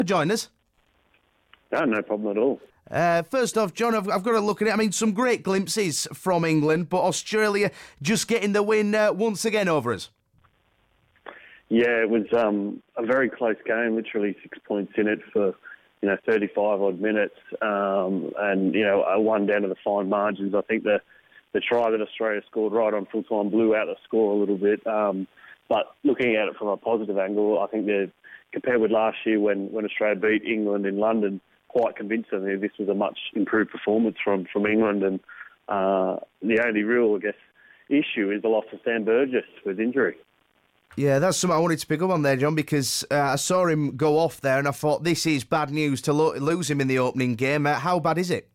for joining us. No problem at all. First off, John, I've got to look at it. I mean, some great glimpses from England, but Australia just getting the win once again over us. Yeah, it was a very close game, literally 6 points in it for 35 odd minutes, and one down to the fine margins. I think the try that Australia scored right on full time blew out the score a little bit. But looking at it from a positive angle, I think that compared with last year when Australia beat England in London quite convincingly, this was a much improved performance from England. And the only real, I guess, issue is the loss of Sam Burgess with injury. Yeah, that's something I wanted to pick up on there, John, because I saw him go off there and I thought this is bad news to lose him in the opening game. How bad is it?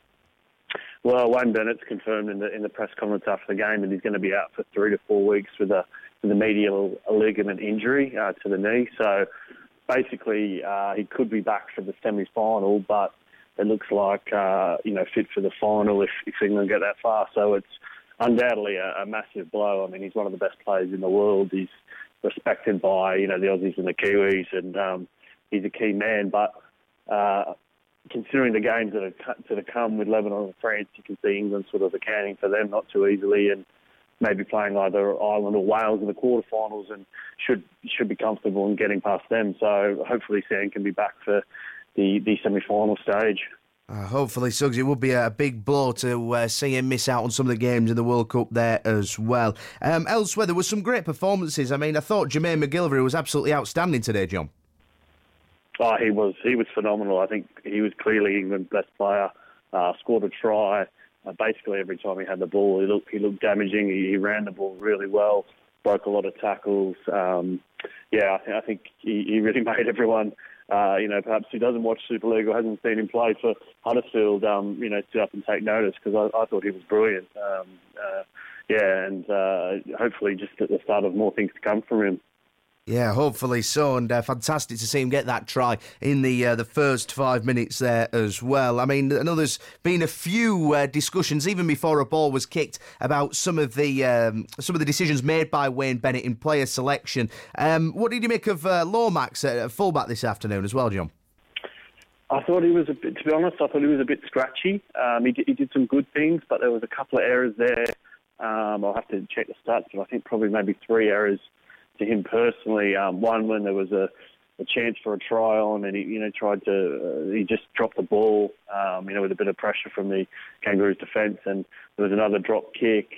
Well, Wayne Bennett's confirmed in the press conference after the game that he's going to be out for 3 to 4 weeks with a medial ligament injury to the knee. So basically, he could be back for the semi-final, but it looks like fit for the final if England get that far. So it's undoubtedly a massive blow. I mean, he's one of the best players in the world. He's respected by the Aussies and the Kiwis, and he's a key man. But considering the games that have come with Lebanon and France, you can see England sort of accounting for them not too easily, and maybe playing either Ireland or Wales in the quarterfinals, and should be comfortable in getting past them. So hopefully Sam can be back for the semi-final stage. Hopefully, Suggs. It would be a big blow to see him miss out on some of the games in the World Cup there as well. Elsewhere, there were some great performances. I mean, I thought Jermaine McGillivray was absolutely outstanding today, John. Oh, he was phenomenal. I think he was clearly England's best player. Scored a try basically every time he had the ball. He looked damaging. He ran the ball really well. Broke a lot of tackles. I think he really made everyone. Perhaps who doesn't watch Super League or hasn't seen him play for Huddersfield, sit up and take notice, because I thought he was brilliant. Hopefully just at the start of more things to come from him. Yeah, hopefully so, and fantastic to see him get that try in the first 5 minutes there as well. I mean, I know there's been a few discussions even before a ball was kicked about some of the decisions made by Wayne Bennett in player selection. What did you make of Lomax at fullback this afternoon as well, John? I thought he was to be honest, I thought he was a bit scratchy. He did some good things, but there was a couple of errors there. I'll have to check the stats, but I think probably maybe 3 errors to him personally. One when there was a chance for a try on, and he just dropped the ball, with a bit of pressure from the Kangaroos defence, and there was another drop kick.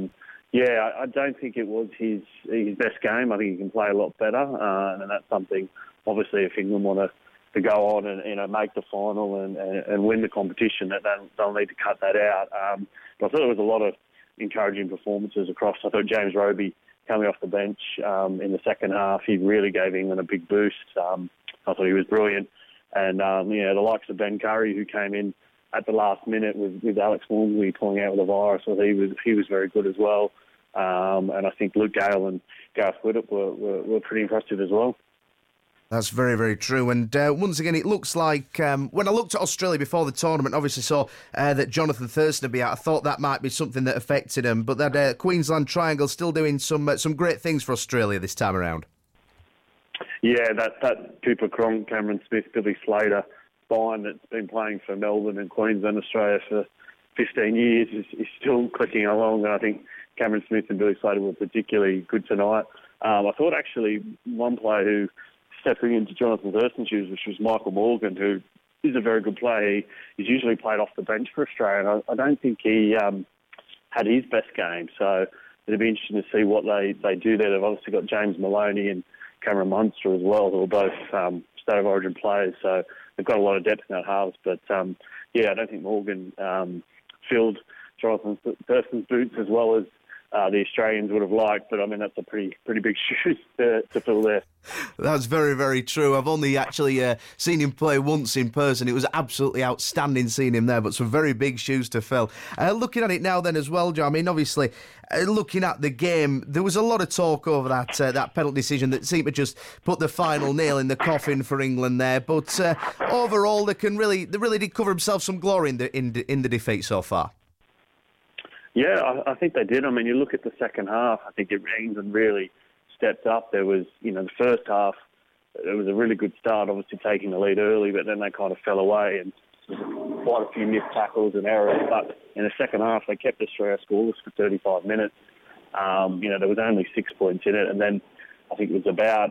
I don't think it was his best game. I think he can play a lot better, and that's something obviously if England want to go on and make the final and win the competition, that they'll need to cut that out. But I thought there was a lot of encouraging performances across. I thought James Roby, coming off the bench in the second half, he really gave England a big boost. I thought he was brilliant. And, the likes of Ben Curry, who came in at the last minute with Alex Walmsley pulling out with a virus, so he was very good as well. And I think Luke Gale and Gareth Widdop were pretty impressive as well. That's very, very true. And once again, it looks like when I looked at Australia before the tournament, obviously saw that Jonathan Thurston would be out. I thought that might be something that affected him. But that Queensland Triangle still doing some great things for Australia this time around. Yeah, that Cooper Cronk, Cameron Smith, Billy Slater spine that's been playing for Melbourne and Queensland, Australia for 15 years is still clicking along. And I think Cameron Smith and Billy Slater were particularly good tonight. I thought actually one player who stepping into Jonathan Thurston's shoes, which was Michael Morgan, who is a very good player. He's usually played off the bench for Australia, and I don't think he had his best game. So it'll be interesting to see what they do there. They've obviously got James Maloney and Cameron Munster as well, who are both State of Origin players. So they've got a lot of depth in that halves. But, I don't think Morgan filled Jonathan Thurston's boots as well as the Australians would have liked, but I mean, that's a pretty big shoes to fill there. That's very, very true. I've only actually seen him play once in person. It was absolutely outstanding seeing him there, but some very big shoes to fill. Looking at it now then as well, Joe, I mean, obviously, looking at the game, there was a lot of talk over that penalty decision that seemed to just put the final nail in the coffin for England there, but overall, they really did cover themselves some glory in the defeat so far. Yeah, I think they did. I mean, you look at the second half, I think England really stepped up. There was, the first half, it was a really good start, obviously taking the lead early, but then they kind of fell away and quite a few missed tackles and errors. But in the second half, they kept Australia scoreless for 35 minutes. There was only 6 points in it, and then I think it was about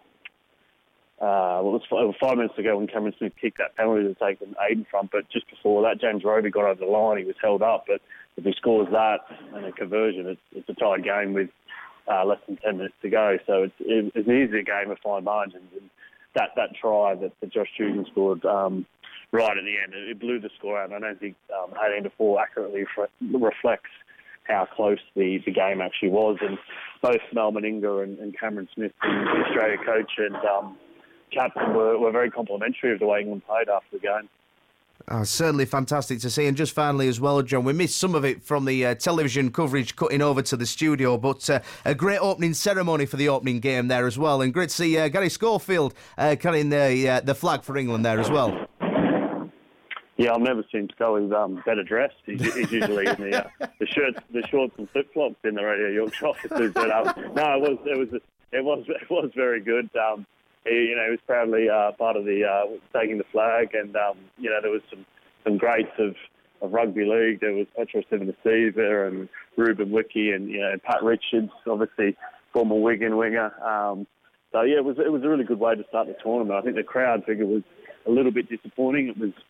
it was 5 minutes ago when Cameron Smith kicked that penalty to take an 8 in front. But just before that, James Roby got over the line. He was held up, but if he scores that and a conversion, it's a tied game with less than 10 minutes to go. So it's an easier game of fine margins. And that try that Josh Dugan scored right at the end, it blew the score out. I don't think 18-4 accurately reflects how close the game actually was. And both Melbourne Inga and Cameron Smith, the Australia coach and captain, were very complimentary of the way England played after the game. Certainly fantastic to see. And just finally as well, John, we missed some of it from the television coverage cutting over to the studio, but a great opening ceremony for the opening game there as well. And great to see Gary Schofield carrying the flag for England there as well. Yeah, I've never seen Scully better dressed. He's usually in the shorts and flip flops in the Radio Yorkshire offices. But no, it was very good. He was proudly part of the taking the flag, and there was some greats of rugby league. There was Petros Sivanasiva and Ruben Wiki and Pat Richards, obviously former Wigan winger. It was a really good way to start the tournament. I think the crowd figure was a little bit disappointing. It was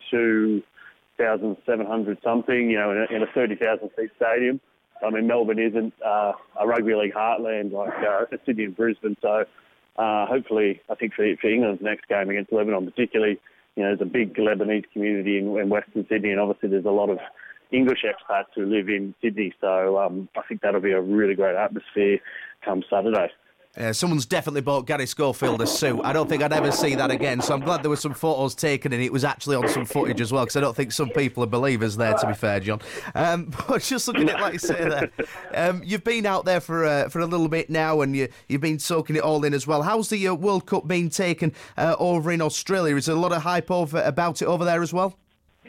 22,700 something, in a 30,000 seat stadium. I mean, Melbourne isn't a rugby league heartland like Sydney and Brisbane, so hopefully, I think for England's next game against Lebanon particularly, there's a big Lebanese community in Western Sydney, and obviously there's a lot of English expats who live in Sydney, so I think that'll be a really great atmosphere come Saturday. Someone's definitely bought Gary Schofield a suit. I don't think I'd ever see that again, so I'm glad there were some photos taken and it was actually on some footage as well, because I don't think some people are believers there, to be fair, John. But just looking at it, like you say there, you've been out there for a little bit now, and you've been soaking it all in as well. How's the World Cup being taken over in Australia? Is there a lot of hype about it over there as well?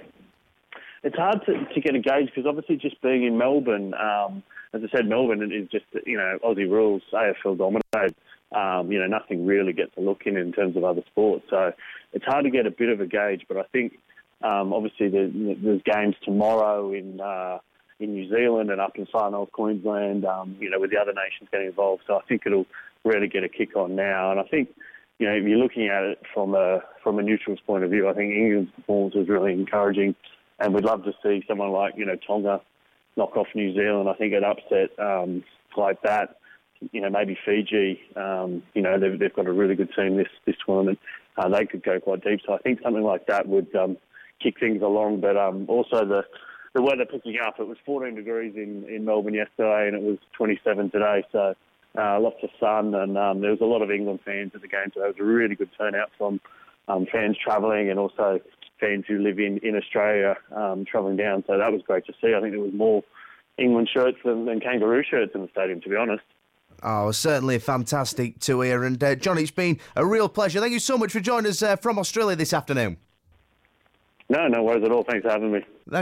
It's hard to get a gauge, because obviously just being in Melbourne, as I said, Melbourne is just, Aussie rules, AFL dominated. Nothing really gets a look in terms of other sports. So it's hard to get a bit of a gauge, but I think obviously there's games tomorrow in New Zealand and up in Far North Queensland, with the other nations getting involved. So I think it'll really get a kick on now. And I think, if you're looking at it from a neutral's point of view, I think England's performance was really encouraging. And we'd love to see someone like, Tonga knock off New Zealand. I think an upset like that, maybe Fiji, they've got a really good team this tournament. They could go quite deep. So I think something like that would kick things along. But also the weather picking up. It was 14 degrees in Melbourne yesterday, and it was 27 today. So lots of sun, and there was a lot of England fans at the game. So it was a really good turnout from fans travelling, and also fans who live in Australia travelling down. So that was great to see. I think there was more England shirts than kangaroo shirts in the stadium, to be honest. Oh, certainly fantastic to hear. And John, it's been a real pleasure. Thank you so much for joining us from Australia this afternoon. No worries at all. Thanks for having me.